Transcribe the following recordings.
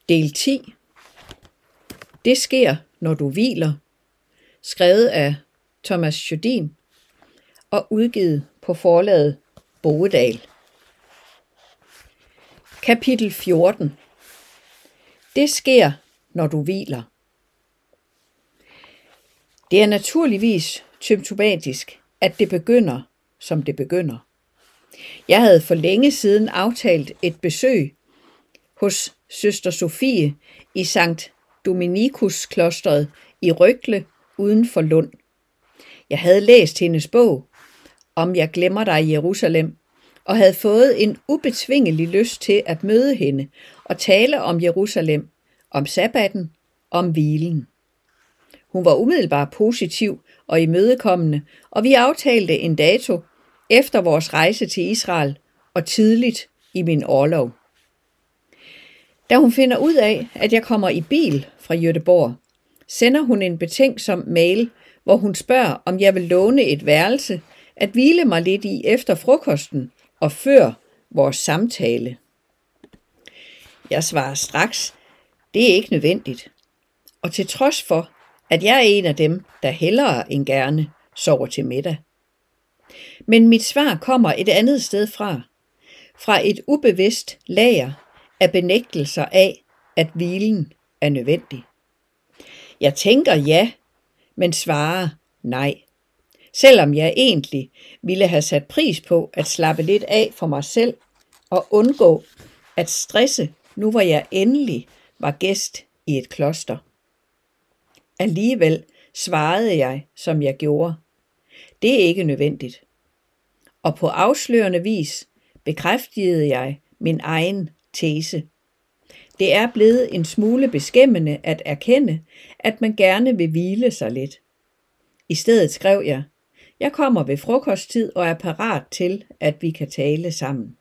Del 10. Det sker, når du hviler. Skrevet af Thomas Jordin og udgivet på forlaget Boedal. Kapitel 14. Det sker, når du hviler. Det er naturligvis symptomatisk, at det begynder, som det begynder. Jeg havde for længe siden aftalt et besøg hos søster Sofie i Sankt Dominikus-klosteret i Røgle uden for Lund. Jeg havde læst hendes bog, Om jeg glemmer dig i Jerusalem, og havde fået en ubetvingelig lyst til at møde hende og tale om Jerusalem, om sabbaten, om hvilen. Hun var umiddelbart positiv og imødekommende, og vi aftalte en dato efter vores rejse til Israel og tidligt i min orlov. Da hun finder ud af, at jeg kommer i bil fra Göteborg, sender hun en betænksom mail, hvor hun spørger, om jeg vil låne et værelse at hvile mig lidt i efter frokosten og før vores samtale. Jeg svarer straks, det er ikke nødvendigt. Og til trods for, at jeg er en af dem, der hellere end gerne sover til middag. Men mit svar kommer et andet sted fra. Fra et ubevidst lager af benægtelser af, at hvilen er nødvendig. Jeg tænker ja, men svarer nej. Selvom jeg egentlig ville have sat pris på at slappe lidt af for mig selv og undgå at stresse, nu hvor jeg endelig var gæst i et kloster. Alligevel svarede jeg, som jeg gjorde. Det er ikke nødvendigt. Og på afslørende vis bekræftede jeg min egen tese. Det er blevet en smule beskæmmende at erkende, at man gerne vil hvile sig lidt. I stedet skrev jeg kommer ved frokosttid og er parat til, at vi kan tale sammen.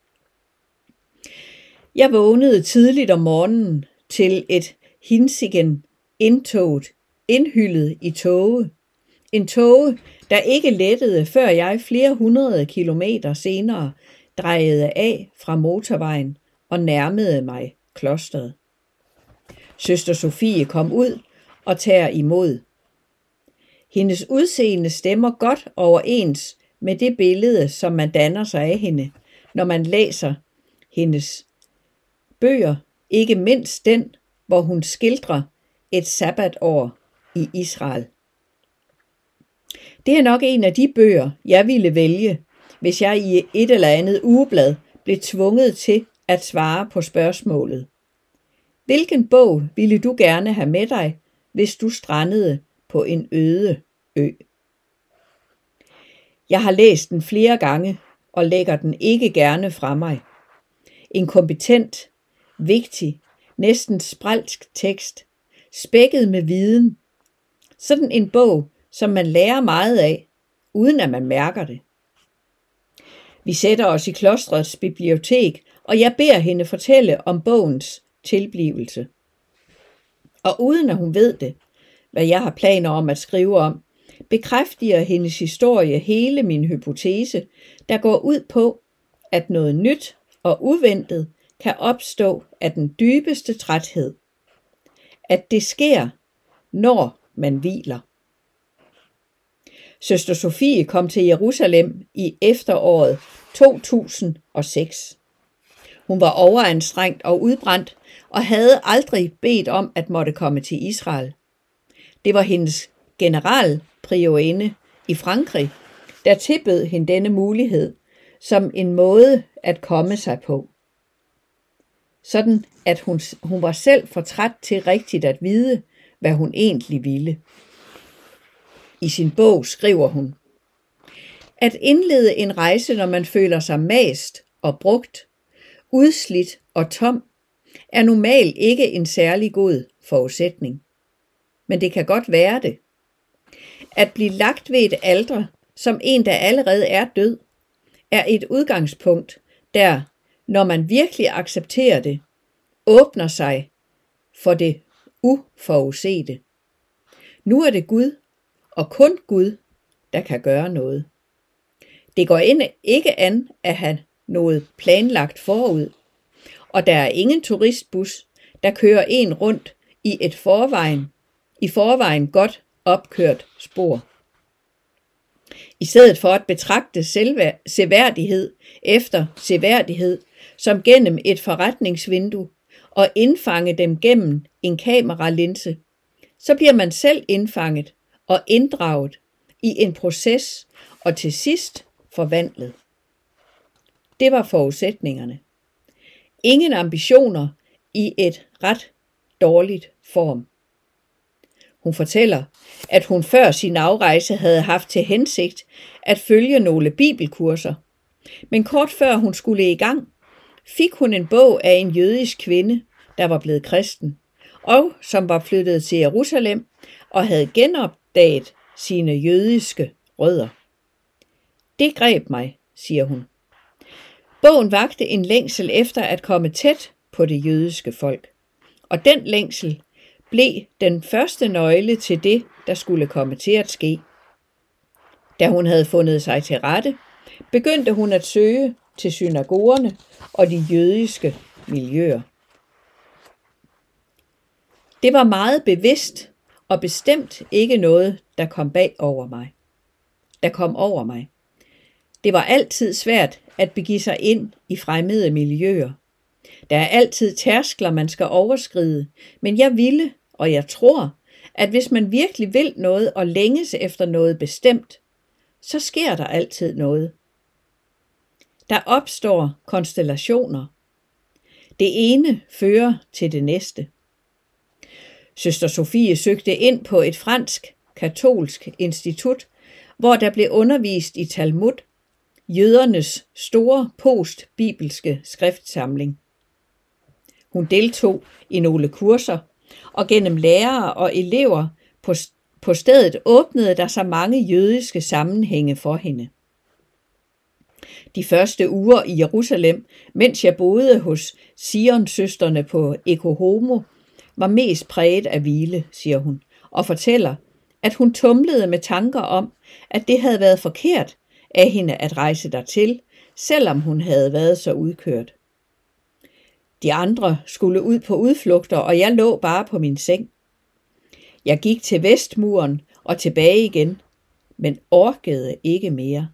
Jeg vågnede tidligt om morgenen til et hinsigen indtoget, indhyllet i tåge. En tåge, der ikke lettede, før jeg flere hundrede kilometer senere drejede af fra motorvejen og nærmede mig klosteret. Søster Sofie kom ud og tager imod. Hendes udseende stemmer godt overens med det billede, som man danner sig af hende, når man læser hendes bøger, ikke mindst den, hvor hun skildrer et sabbatår i Israel. Det er nok en af de bøger, jeg ville vælge, hvis jeg i et eller andet ugeblad blev tvunget til at svare på spørgsmålet. Hvilken bog ville du gerne have med dig, hvis du strandede på en øde ø? Jeg har læst den flere gange og lægger den ikke gerne fra mig. En kompetent, vigtig, næsten sprælsk tekst, spækket med viden. Sådan en bog, som man lærer meget af, uden at man mærker det. Vi sætter os i klostrets bibliotek, og jeg beder hende fortælle om bogens tilblivelse. Og uden at hun ved det, hvad jeg har planer om at skrive om, bekræfter hendes historie hele min hypotese, der går ud på, at noget nyt og uventet kan opstå af den dybeste træthed. At det sker, når man hviler. Søster Sofie kom til Jerusalem i efteråret 2006. Hun var overanstrengt og udbrændt og havde aldrig bedt om at måtte komme til Israel. Det var hendes generalpriorinde i Frankrig, der tilbød hende denne mulighed som en måde at komme sig på. Sådan at hun var selv for træt til rigtigt at vide, hvad hun egentlig ville. I sin bog skriver hun: At indlede en rejse, når man føler sig mast og brugt, udslidt og tom, er normalt ikke en særlig god forudsætning. Men det kan godt være det. At blive lagt ved et alter, som en, der allerede er død, er et udgangspunkt, der, når man virkelig accepterer det, åbner sig for det uforudsete. Nu er det Gud, og kun Gud, der kan gøre noget. Det går ikke an at have noget planlagt forud, og der er ingen turistbus, der kører en rundt i et i forvejen godt opkørt spor. I stedet for at betragte seværdighed efter seværdighed som gennem et forretningsvindue og indfange dem gennem en kameralinse, så bliver man selv indfanget og inddraget i en proces og til sidst forvandlet. Det var forudsætningerne. Ingen ambitioner i et ret dårligt form. Hun fortæller, at hun før sin afrejse havde haft til hensigt at følge nogle bibelkurser, men kort før hun skulle i gang, fik hun en bog af en jødisk kvinde, der var blevet kristen, og som var flyttet til Jerusalem og havde genopdaget sine jødiske rødder. Det greb mig, siger hun. Bogen vakte en længsel efter at komme tæt på det jødiske folk, og den længsel blev den første nøgle til det, der skulle komme til at ske. Da hun havde fundet sig til rette, begyndte hun at søge til synagogerne og de jødiske miljøer. Det var meget bevidst og bestemt ikke noget, der kom over mig. Det var altid svært at begive sig ind i fremmede miljøer. Der er altid tærskler, man skal overskride, men jeg ville, og jeg tror, at hvis man virkelig vil noget og længes efter noget bestemt, så sker der altid noget. Der opstår konstellationer. Det ene fører til det næste. Søster Sofie søgte ind på et fransk katolsk institut, hvor der blev undervist i Talmud, jødernes store postbibelske skriftsamling. Hun deltog i nogle kurser, og gennem lærere og elever på stedet åbnede der sig mange jødiske sammenhænge for hende. De første uger i Jerusalem, mens jeg boede hos Sion-søstrene på Eko Homo, var mest præget af hvile, siger hun, og fortæller, at hun tumlede med tanker om, at det havde været forkert af hende at rejse dertil, selvom hun havde været så udkørt. De andre skulle ud på udflugter, og jeg lå bare på min seng. Jeg gik til Vestmuren og tilbage igen, men orkede ikke mere.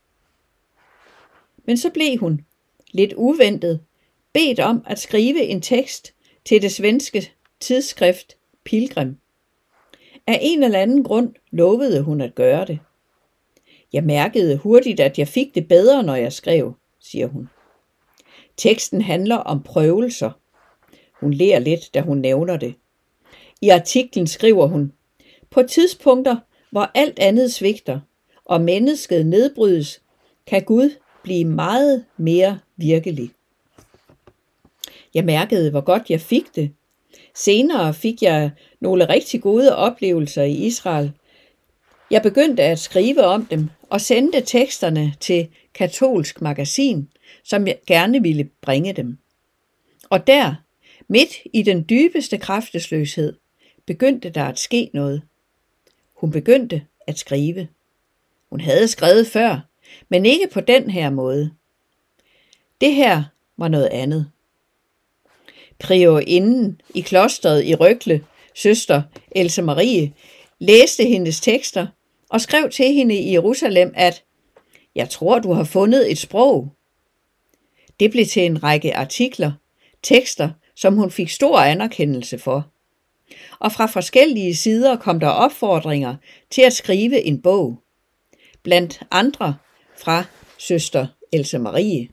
Men så blev hun, lidt uventet, bedt om at skrive en tekst til det svenske tidsskrift Pilgrim. Af en eller anden grund lovede hun at gøre det. Jeg mærkede hurtigt, at jeg fik det bedre, når jeg skrev, siger hun. Teksten handler om prøvelser. Hun ler lidt, da hun nævner det. I artiklen skriver hun, på tidspunkter, hvor alt andet svigter, og mennesket nedbrydes, kan Gud blive meget mere virkelig. Jeg mærkede, hvor godt jeg fik det. Senere fik jeg nogle rigtig gode oplevelser i Israel. Jeg begyndte at skrive om dem og sendte teksterne til Katolsk Magasin, som jeg gerne ville bringe dem. Og der, midt i den dybeste kraftesløshed, begyndte der at ske noget. Hun begyndte at skrive. Hun havde skrevet før, men ikke på den her måde. Det her var noget andet. Priorinden i klosteret i Røgle, søster Else Marie, læste hendes tekster og skrev til hende i Jerusalem, at jeg tror, du har fundet et sprog. Det blev til en række artikler, tekster, som hun fik stor anerkendelse for. Og fra forskellige sider kom der opfordringer til at skrive en bog. Blandt andre fra søster Else Marie.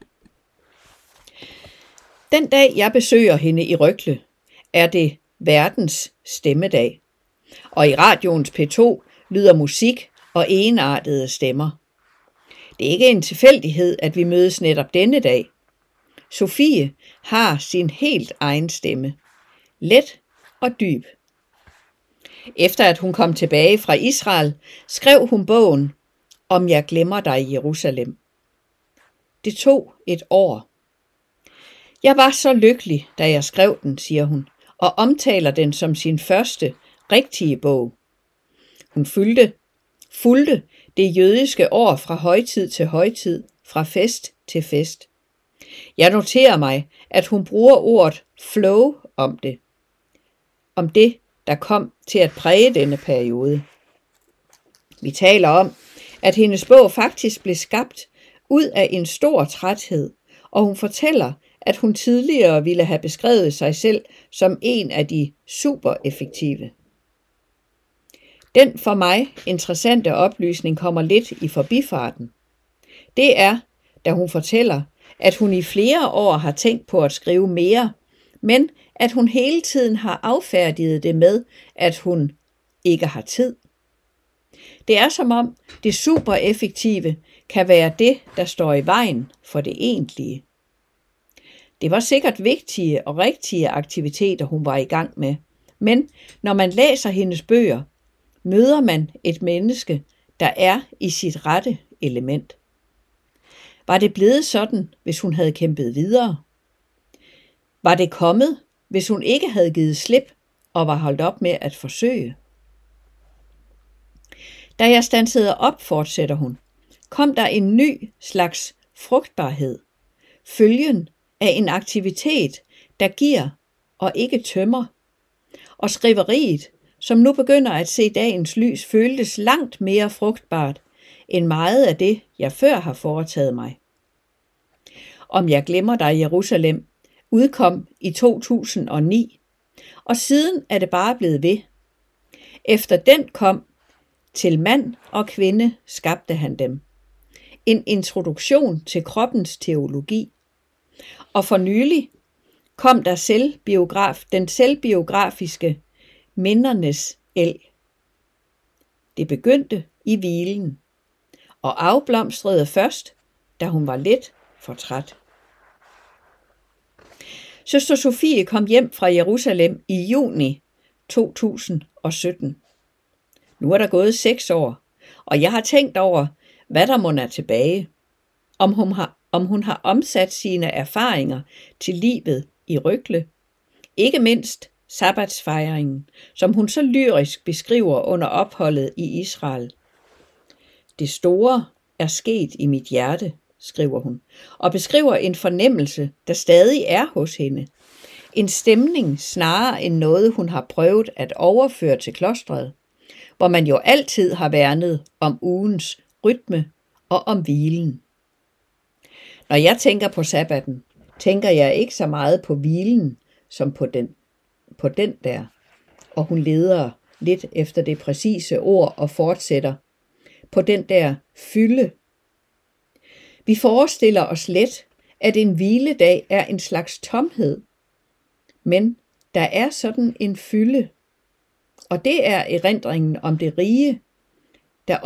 Den dag, jeg besøger hende i Røgle, er det verdens stemmedag. Og i radioens P2 lyder musik og enartede stemmer. Det er ikke en tilfældighed, at vi mødes netop denne dag. Sofie har sin helt egen stemme. Let og dyb. Efter at hun kom tilbage fra Israel, skrev hun bogen Om jeg glemmer dig i Jerusalem. Det tog et år. Jeg var så lykkelig, da jeg skrev den, siger hun, og omtaler den som sin første rigtige bog. Hun fulgte det jødiske år fra højtid til højtid, fra fest til fest. Jeg noterer mig, at hun bruger ordet flow om det, der kom til at præge denne periode. Vi taler om, at hendes bog faktisk blev skabt ud af en stor træthed, og hun fortæller, at hun tidligere ville have beskrevet sig selv som en af de supereffektive. Den for mig interessante oplysning kommer lidt i forbifarten. Det er, da hun fortæller, at hun i flere år har tænkt på at skrive mere, men at hun hele tiden har affærdiget det med, at hun ikke har tid. Det er som om det supereffektive kan være det, der står i vejen for det egentlige. Det var sikkert vigtige og rigtige aktiviteter, hun var i gang med, men når man læser hendes bøger, møder man et menneske, der er i sit rette element. Var det blevet sådan, hvis hun havde kæmpet videre? Var det kommet, hvis hun ikke havde givet slip og var holdt op med at forsøge? Da jeg standsede op, fortsætter hun, kom der en ny slags frugtbarhed, følgen af en aktivitet, der giver og ikke tømmer. Og skriveriet, som nu begynder at se dagens lys, føltes langt mere frugtbart end meget af det, jeg før har foretaget mig. Om jeg glemmer dig, Jerusalem, udkom i 2009, og siden er det bare blevet ved. Efter den kom Til mand og kvinde skabte han dem. En introduktion til kroppens teologi. Og for nylig kom der den selvbiografiske Mindernes Elg. Det begyndte i hvilen, og afblomstrede først, da hun var lidt for træt. Søster Sofie kom hjem fra Jerusalem i juni 2017. Nu er der gået 6 år, og jeg har tænkt over, hvad der mon er tilbage. Om hun har omsat sine erfaringer til livet i Røgle. Ikke mindst sabbatsfejringen, som hun så lyrisk beskriver under opholdet i Israel. Det store er sket i mit hjerte, skriver hun, og beskriver en fornemmelse, der stadig er hos hende. En stemning snarere end noget, hun har prøvet at overføre til klostret, hvor man jo altid har værnet om ugens rytme og om hvilen. Når jeg tænker på sabbaten, tænker jeg ikke så meget på hvilen som på den der. Og hun leder lidt efter det præcise ord og fortsætter på den der fylde. Vi forestiller os let, at en hviledag er en slags tomhed. Men der er sådan en fylde. Og det er erindringen om det rige, det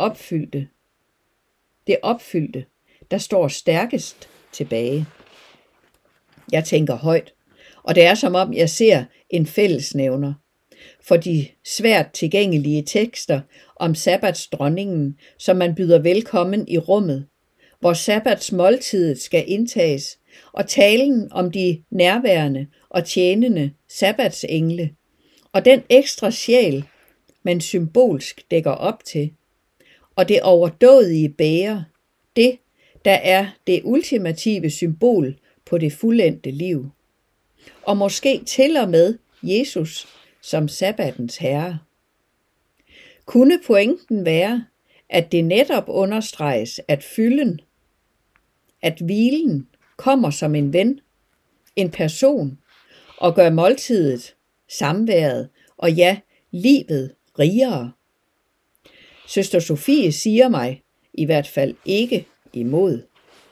opfyldte, der står stærkest tilbage. Jeg tænker højt, og det er som om jeg ser en fællesnævner for de svært tilgængelige tekster om sabbatsdronningen, som man byder velkommen i rummet, hvor sabbatsmåltidet skal indtages, og talen om de nærværende og tjenende sabbatsengle, og den ekstra sjæl, man symbolsk dækker op til, og det overdådige bære, det, der er det ultimative symbol på det fuldendte liv. Og måske til og med Jesus som sabbatens herre. Kunne pointen være, at det netop understreges, at fylden, at hvilen kommer som en ven, en person, og gør måltidet, samværet og ja, livet rigere. Søster Sofie siger mig i hvert fald ikke imod.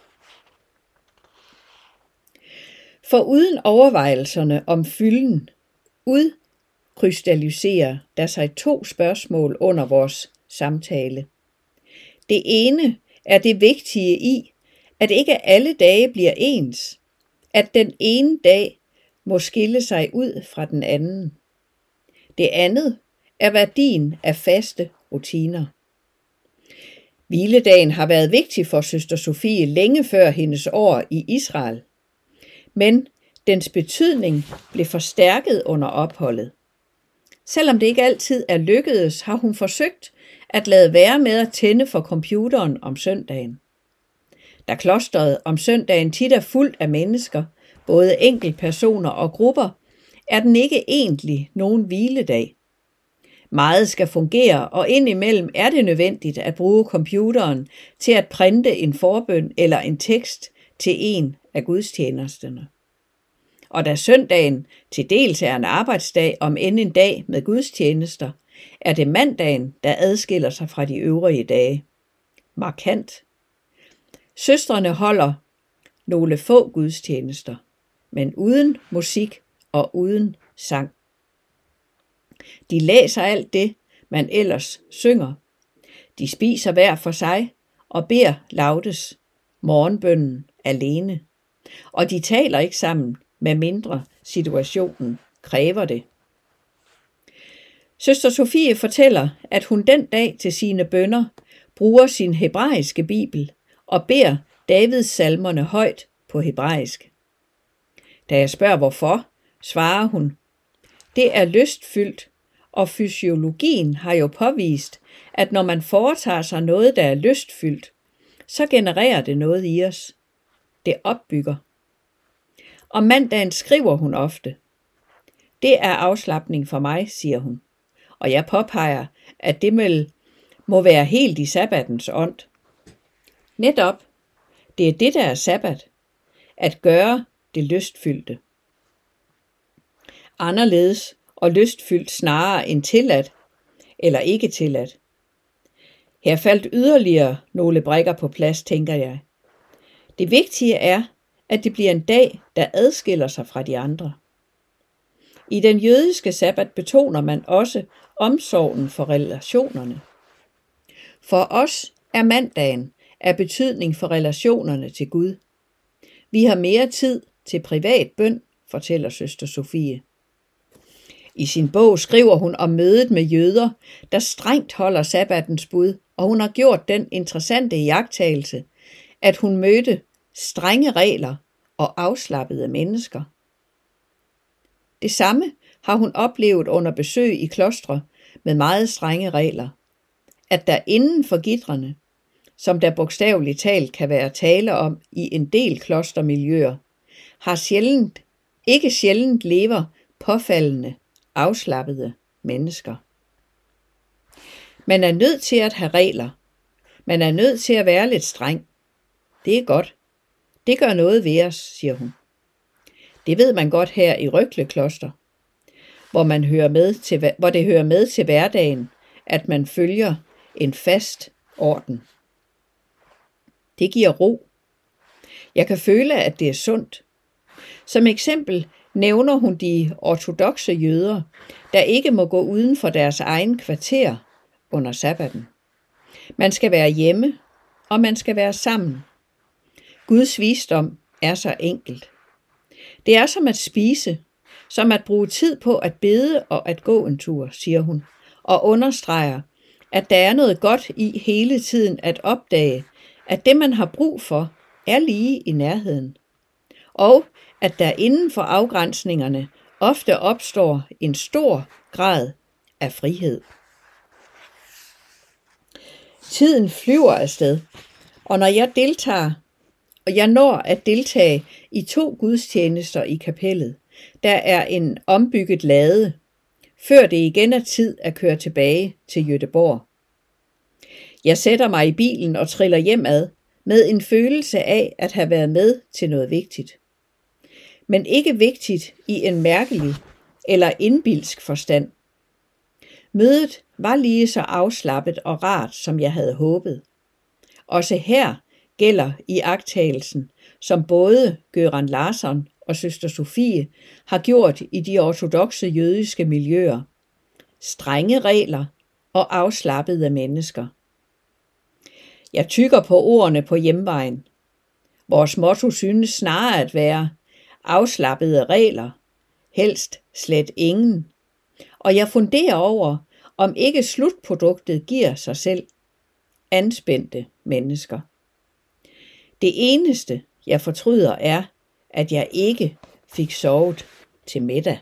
For uden overvejelserne om fylden, udkrystalliserer der sig 2 spørgsmål under vores samtale. Det ene er det vigtige i, at ikke alle dage bliver ens, at den ene dag må skille sig ud fra den anden. Det andet er værdien af faste rutiner. Hviledagen har været vigtig for søster Sofie længe før hendes år i Israel, men dens betydning blev forstærket under opholdet. Selvom det ikke altid er lykkedes, har hun forsøgt at lade være med at tænde for computeren om søndagen. Da klosteret om søndagen tit er fuldt af mennesker, både enkeltpersoner og grupper, er den ikke egentlig nogen hviledag. Meget skal fungere, og indimellem er det nødvendigt at bruge computeren til at printe en forbøn eller en tekst til en af gudstjenesterne. Og da søndagen til dels er en arbejdsdag, om end en dag med gudstjenester, er det mandagen, der adskiller sig fra de øvrige dage. Markant. Søstrene holder nogle få gudstjenester, men uden musik og uden sang. De læser alt det, man ellers synger. De spiser hver for sig og beder laudes morgenbønnen alene. Og de taler ikke sammen, medmindre situationen kræver det. Søster Sofie fortæller, at hun den dag til sine bønner bruger sin hebraiske bibel og beder Davids salmerne højt på hebraisk. Da jeg spørger hvorfor, svarer hun, det er lystfyldt, og fysiologien har jo påvist, at når man foretager sig noget, der er lystfyldt, så genererer det noget i os. Det opbygger. Om mandagen skriver hun ofte. Det er afslapning for mig, siger hun. Og jeg påpeger, at det må være helt i sabbatens ånd. Netop, det er det, der er sabbat. At gøre det lystfyldte. Anderledes og lystfyldt snarere end tilladt eller ikke tilladt. Her faldt yderligere nogle brikker på plads, tænker jeg. Det vigtige er, at det bliver en dag, der adskiller sig fra de andre. I den jødiske sabbat betoner man også omsorgen for relationerne. For os er mandagen af betydning for relationerne til Gud. Vi har mere tid til privat bøn, fortæller søster Sofie. I sin bog skriver hun om mødet med jøder, der strengt holder sabbatens bud, og hun har gjort den interessante iagttagelse, at hun mødte strenge regler og afslappede mennesker. Det samme har hun oplevet under besøg i klostre med meget strenge regler, at der inden for gitrene, som der bogstaveligt talt kan være tale om i en del klostermiljøer, ikke sjældent lever påfaldende, afslappede mennesker. Man er nødt til at have regler. Man er nødt til at være lidt streng. Det er godt. Det gør noget ved os, siger hun. Det ved man godt her i Røgle Kloster, hvor det hører med til hverdagen, at man følger en fast orden. Det giver ro. Jeg kan føle, at det er sundt. Som eksempel nævner hun de ortodokse jøder, der ikke må gå uden for deres egen kvarter under sabbaten. Man skal være hjemme, og man skal være sammen. Guds visdom er så enkelt. Det er som at spise, som at bruge tid på at bede og at gå en tur, siger hun, og understreger, at der er noget godt i hele tiden at opdage, at det man har brug for, er lige i nærheden. Og at der inden for afgrænsningerne ofte opstår en stor grad af frihed. Tiden flyver afsted, og når jeg når at deltage i 2 gudstjenester i kapellet, der er en ombygget lade, før det igen er tid at køre tilbage til Göteborg. Jeg sætter mig i bilen og triller hjemad med en følelse af at have været med til noget vigtigt. Men ikke vigtigt i en mærkelig eller indbilsk forstand. Mødet var lige så afslappet og rart, som jeg havde håbet. Også her gælder iagttagelsen, som både Göran Larsson og søster Sofie har gjort i de ortodokse jødiske miljøer. Strenge regler og afslappede mennesker. Jeg tygger på ordene på hjemvejen. Vores motto synes snarere at være afslappede regler, helst slet ingen. Og jeg funderer over, om ikke slutproduktet giver sig selv anspændte mennesker. Det eneste, jeg fortryder, er, at jeg ikke fik sovet til middag.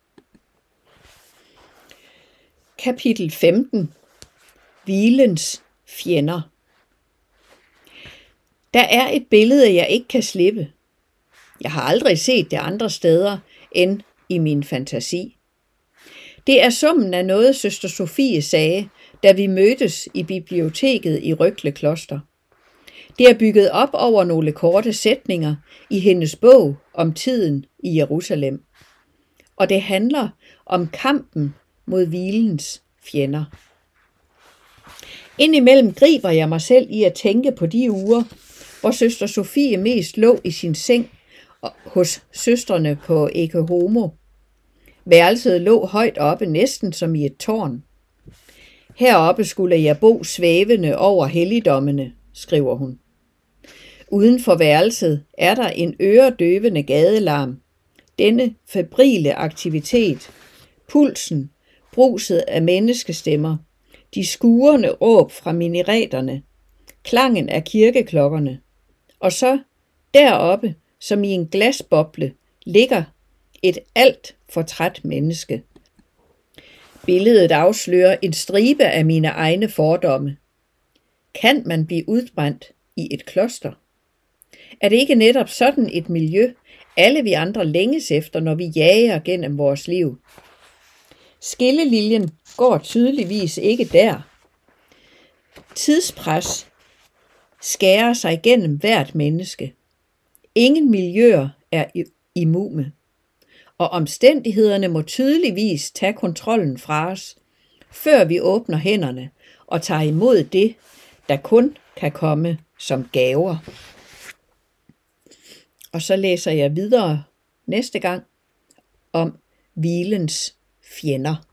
Kapitel 15. Hvilens fjender. Der er et billede, jeg ikke kan slippe. Jeg har aldrig set det andre steder end i min fantasi. Det er summen af noget, søster Sofie sagde, da vi mødtes i biblioteket i Røgle Kloster. Det er bygget op over nogle korte sætninger i hendes bog om tiden i Jerusalem. Og det handler om kampen mod hvilens fjender. Indimellem griber jeg mig selv i at tænke på de uger, hvor søster Sofie mest lå i sin seng hos søstrene på Eke Homo. Værelset lå højt oppe, næsten som i et tårn. Heroppe skulle jeg bo svævende over helligdommene, skriver hun. Uden for værelset er der en øredøvende gadelarm. Denne febrile aktivitet, pulsen, bruset af menneskestemmer, de skurende råb fra minareterne, klangen af kirkeklokkerne. Og så deroppe, som i en glasboble, ligger et alt for træt menneske. Billedet afslører en stribe af mine egne fordomme. Kan man blive udbrændt i et kloster? Er det ikke netop sådan et miljø, alle vi andre længes efter, når vi jager gennem vores liv? Skillelinjen går tydeligvis ikke der. Tidspres skærer sig gennem hvert menneske. Ingen miljøer er immune, og omstændighederne må tydeligvis tage kontrollen fra os, før vi åbner hænderne og tager imod det, der kun kan komme som gaver. Og så læser jeg videre næste gang om hvilens fjender.